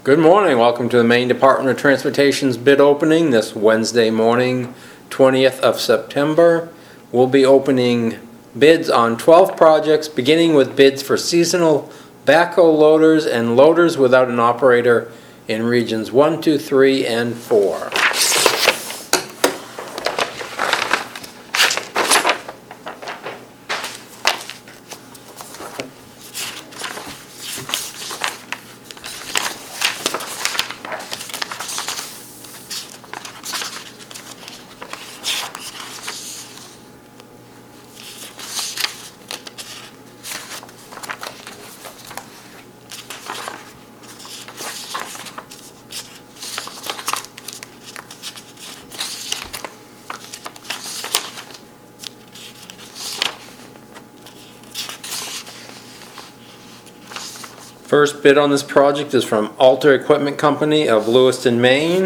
Good morning. Welcome to the Maine Department of Transportation's bid opening this Wednesday morning, 20th of September. We'll be opening bids on 12 projects, beginning with bids for seasonal backhoe loaders and loaders without an operator in regions 1, 2, 3, and 4. First bid on this project is from Alter Equipment Company of Lewiston, Maine.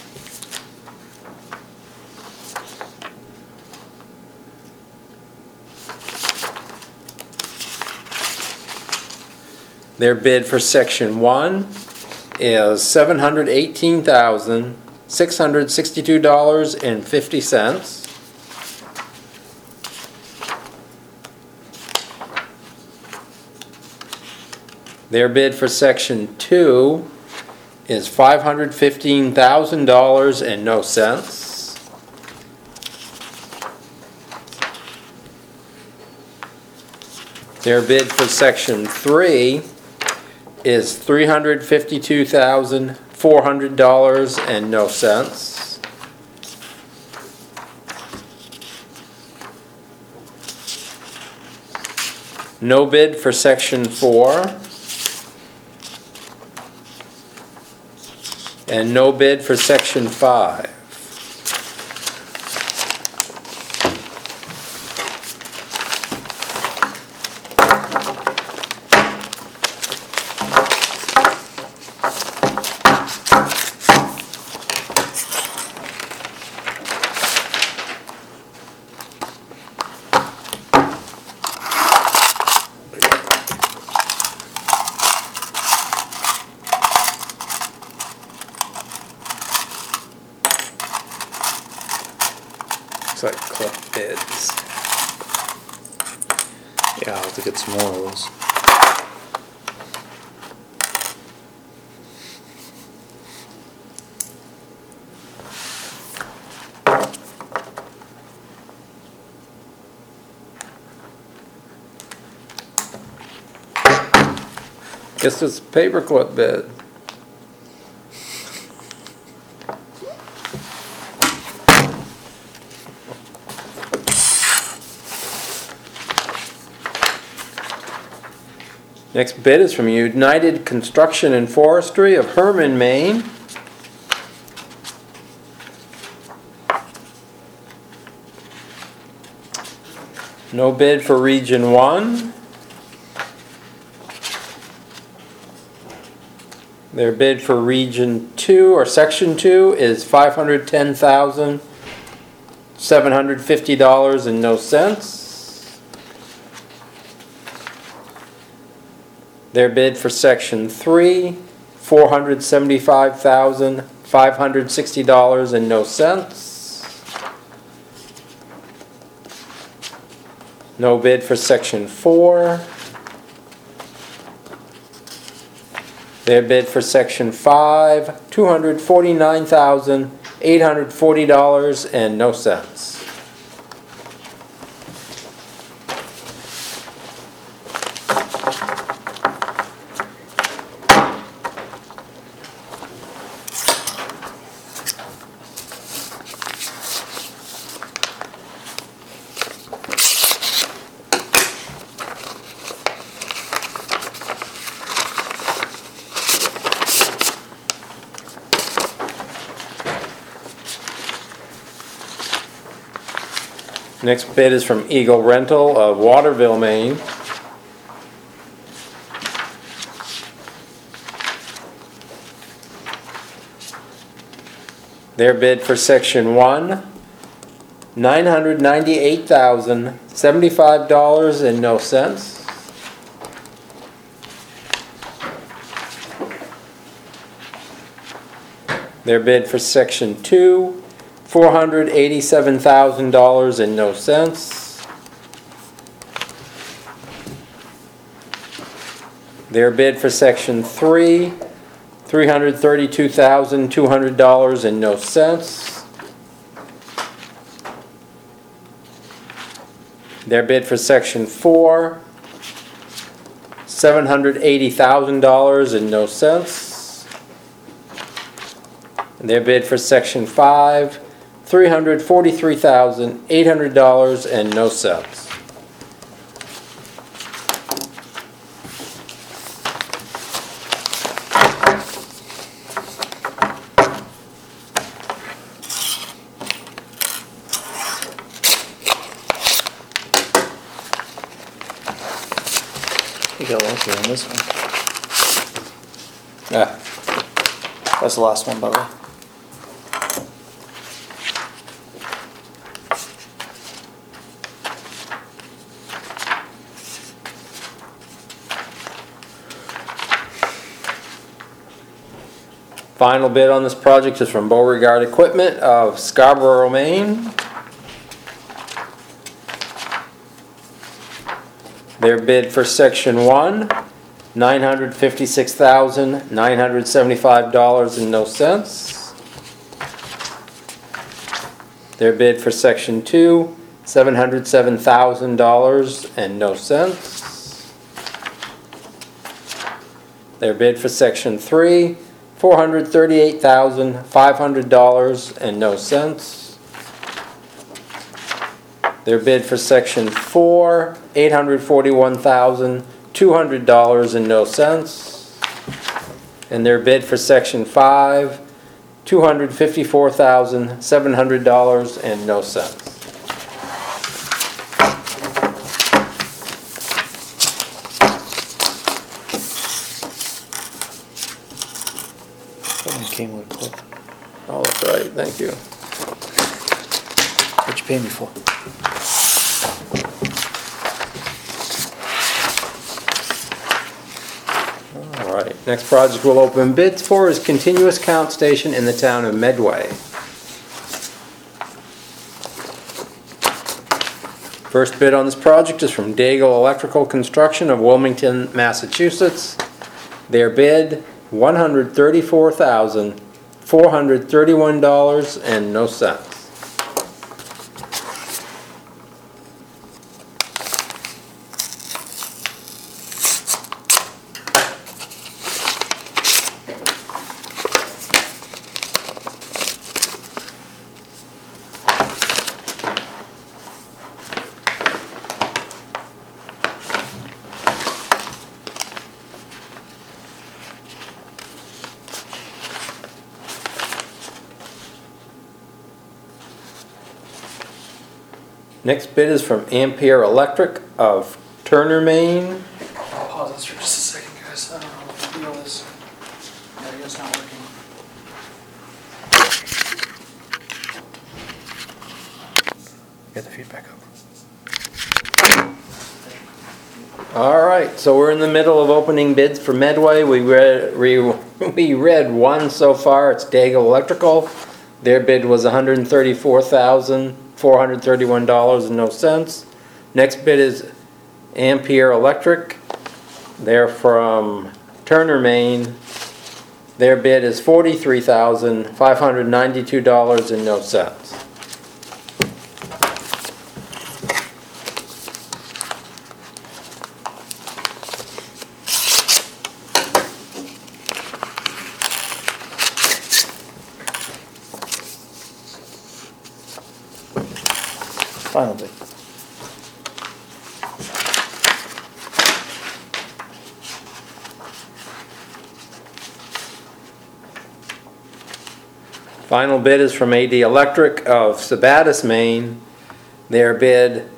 Their bid for section 1 is $718,662.50. Their bid for section 2 is $515,000 and no cents. Their bid for section 3 is $352,400 and no cents. No bid for section 4. And no bid for section 5. Looks like collect bids. Yeah, I'll have to get some more of those. Guess it's a paperclip bid. Next bid is from United Construction and Forestry of Herman, Maine. No bid for region 1. Their bid for region 2 or section 2 is $510,750 and no cents. Their bid for section 3, $475,560 and no cents. No bid for section 4. Their bid for section 5, $249,840 and no cents. Next bid is from Eagle Rental of Waterville, Maine. Their bid for section 1, $998,075 and no cents. Their bid for section 2, $487,000 and no cents. Their bid for section 3, $332,200 and no cents. Their bid for section 4, $780,000 and no cents. Their bid for section 5, $343,800 and no cents. You got lucky on this one. Ah, That's the last one, by the way. final bid on this project is from Beauregard Equipment of Scarborough, Maine. Their bid for section 1, $956,975 and no cents. Their bid for section 2, $707,000 and no cents. Their bid for section 3, $438,500 and no cents. Their bid for section 4, $841,200 and no cents. And their bid for section 5, $254,700 and no cents. That one came with a clip. Oh, that's right, thank you. What you paying me for? All right, next project we'll open bids for is continuous count station in the town of Medway. First bid on this project is from Daigle Electrical Construction of Wilmington, Massachusetts. Their bid, $134,431 and no cents. Next bid is from Ampere Electric of Turner, Maine. Pause this for just a second, guys. I don't know what the deal is. Yeah, it's not working. Get the feedback up. All right, so we're in the middle of opening bids for Medway. We read one so far. It's Daigle Electrical. Their bid was $134,431 and no cents. Next bid is Ampere Electric. They're from Turner, Maine. Their bid is $43,592 and no cents. Final bid. Final bid is from AD Electric of Sabattis, Maine. Their bid,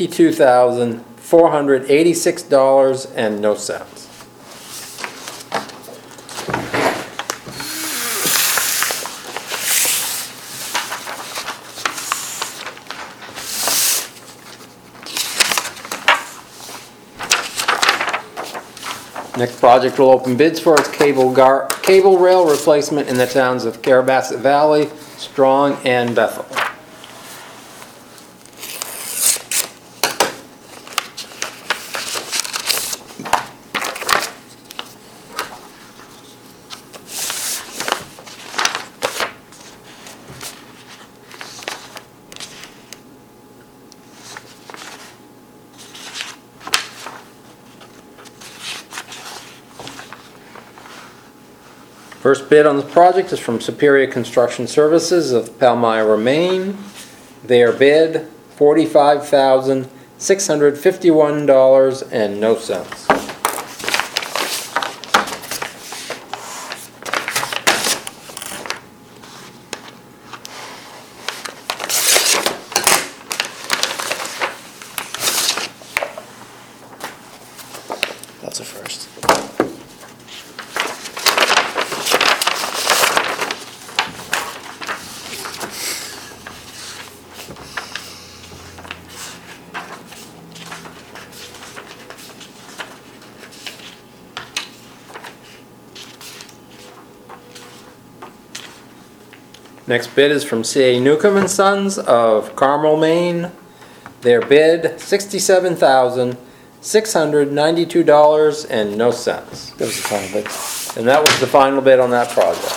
$52,486 and no cents. Next project we'll open bids for is cable rail replacement in the towns of Carabasset Valley, Strong, and Bethel. First bid on this project is from Superior Construction Services of Palmyra, Maine. Their bid, $45,651 and no cents. That's a first. Next bid is from C.A. Newcomb and Sons of Carmel, Maine. Their bid, $67,692 and no cents. That was the final bid. And that was the final bid on that project.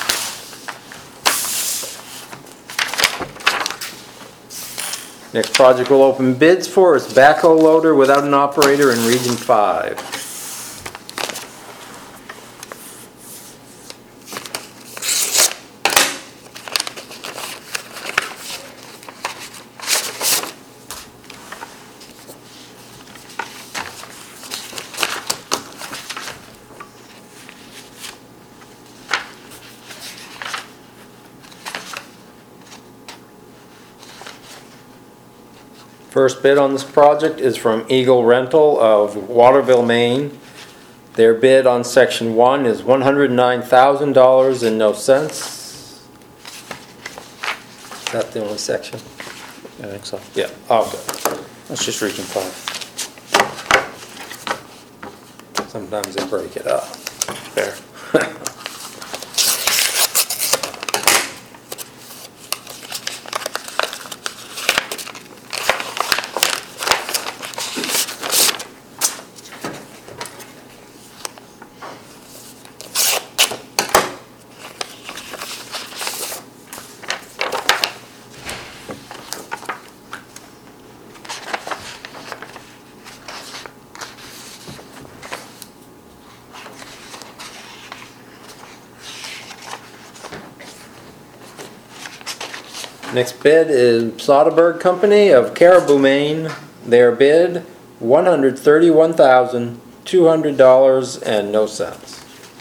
Next project we'll open bids for is backhoe loader without an operator in Region 5. First bid on this project is from Eagle Rental of Waterville, Maine. Their bid on section 1 is $109,000 and no cents. Is that the only section? I think so. Yeah, okay. That's just Region 5. Sometimes they break it up. Fair. Next bid is Soderberg Company of Caribou, Maine. Their bid, $131,200 and no cents.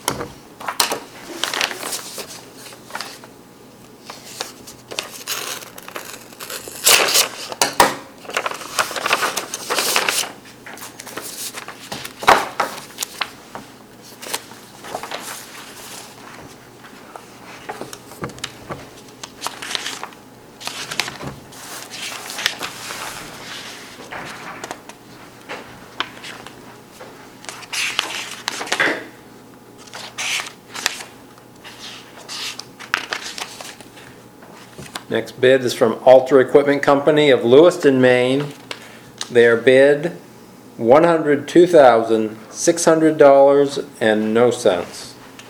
Next bid is from Alter Equipment Company of Lewiston, Maine. Their bid, $102,600 and no cents.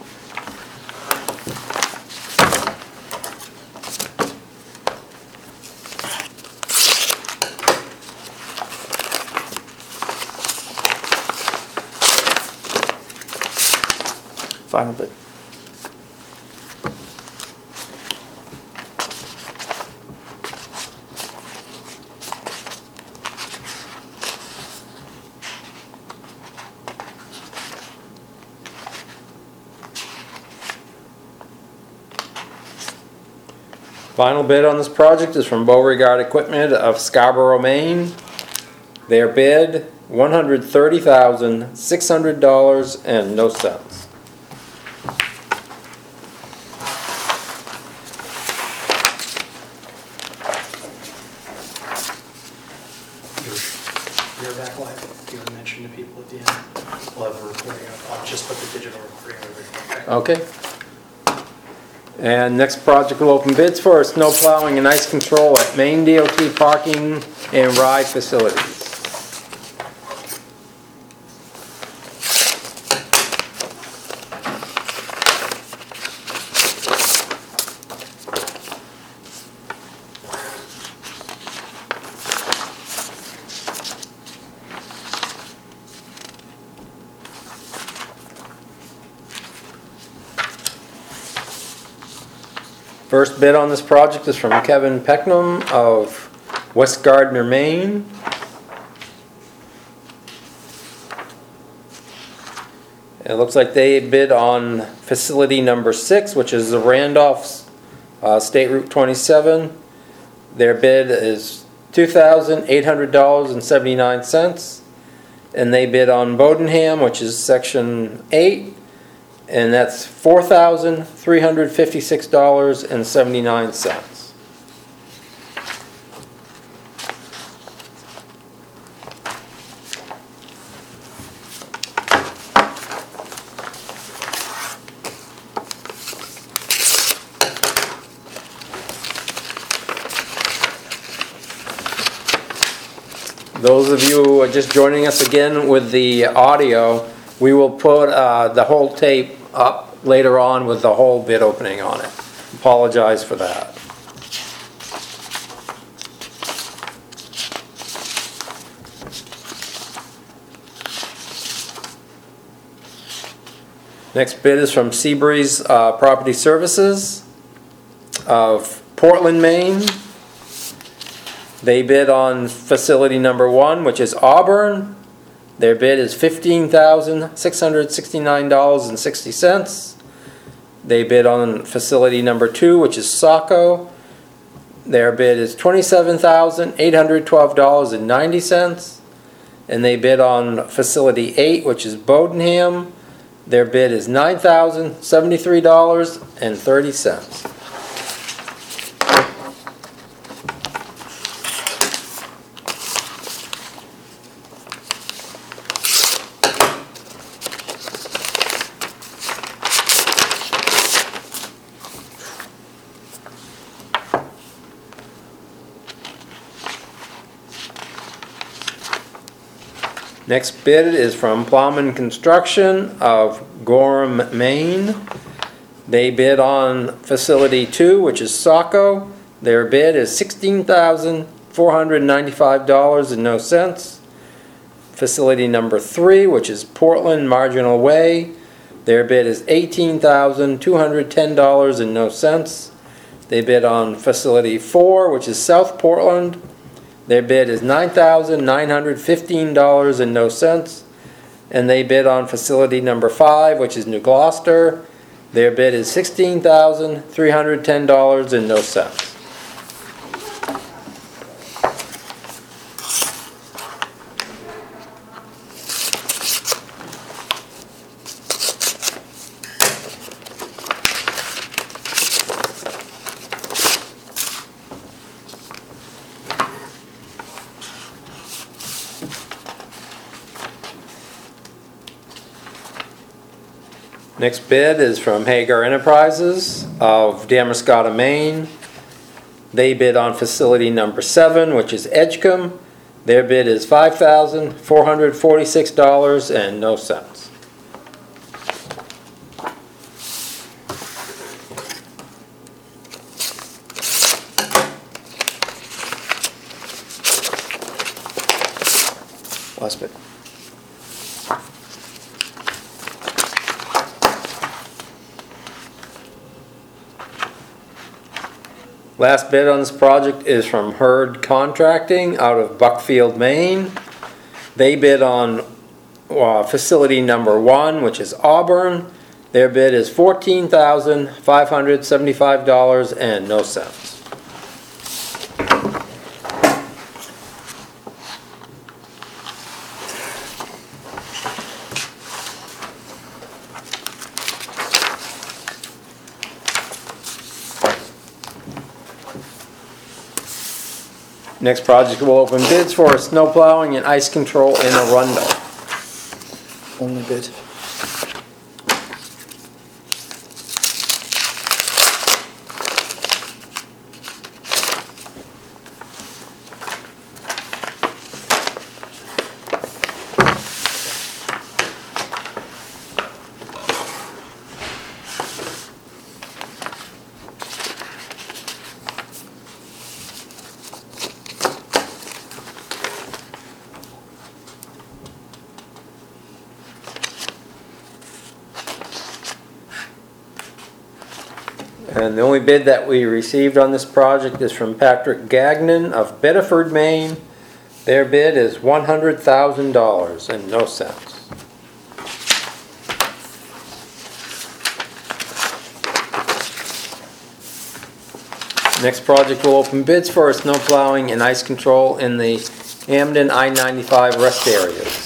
Final bid. Final bid on this project is from Beauregard Equipment of Scarborough, Maine. Their bid, $130,600 and no cents. year backlight, you had mentioned to people at the end. We'll have a recording of, I'll just put the digital recording of everything. Okay. And next project will open bids for snow plowing and ice control at Maine DOT parking and ride facilities. First bid on this project is from Kevin Pecknam of West Gardner, Maine. It looks like they bid on facility number 6, which is the Randolph State Route 27. Their bid is $2,800.79. And they bid on Bodenham, which is section 8. And that's $4,356.79. Those of you who are just joining us again with the audio, we will put the whole tape up later on with the whole bid opening on it. Apologize for that. Next bid is from Seabreeze Property Services of Portland, Maine. They bid on facility number 1, which is Auburn. Their bid is $15,669.60. They bid on facility number 2, which is Saco. Their bid is $27,812.90. And they bid on facility 8, which is Bodenham. Their bid is $9,073.30. Next bid is from Plowman Construction of Gorham, Maine. They bid on facility 2, which is Saco. Their bid is $16,495.00. Facility number 3, which is Portland Marginal Way. Their bid is $18,210.00. They bid on facility 4, which is South Portland. Their bid is $9,915.00. And they bid on facility number 5, which is New Gloucester. Their bid is $16,310.00. Next bid is from Hagar Enterprises of Damascotta, Maine. They bid on facility number 7, which is Edgecombe. Their bid is $5,446.00. Last bid. Last bid on this project is from Hurd Contracting out of Buckfield, Maine. They bid on facility number 1, which is Auburn. Their bid is $14,575.00. Next project will open bids for snow plowing and ice control in Arundel. Only bid. And the only bid that we received on this project is from Patrick Gagnon of Bedford, Maine. Their bid is $100,000 and no cents. Next project will open bids for snow plowing and ice control in the Hamden I-95 rest areas.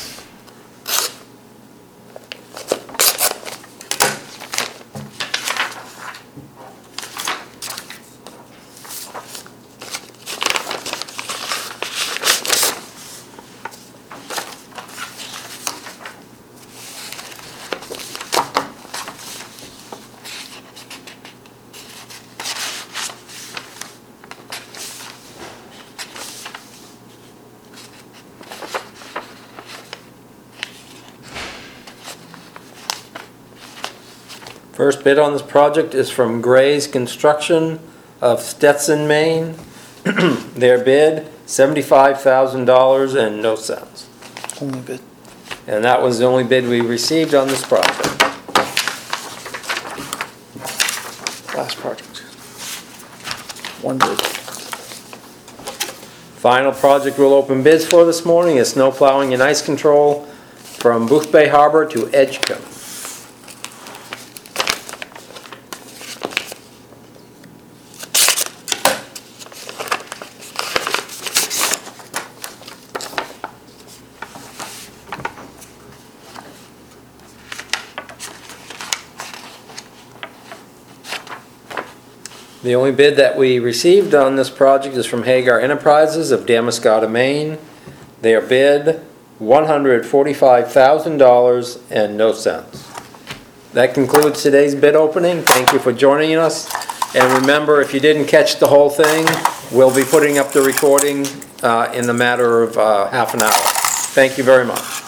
First bid on this project is from Gray's Construction of Stetson, Maine. Their bid, $75,000 and no cents. Only bid. And that was the only bid we received on this project. Last project. One bid. Final project we'll open bids for this morning is snow plowing and ice control from Boothbay Harbor to Edgecombe. The only bid that we received on this project is from Hagar Enterprises of Damascotta, Maine. Their bid, $145,000 and no cents. That concludes today's bid opening. Thank you for joining us. And remember, if you didn't catch the whole thing, we'll be putting up the recording in the matter of half an hour. Thank you very much.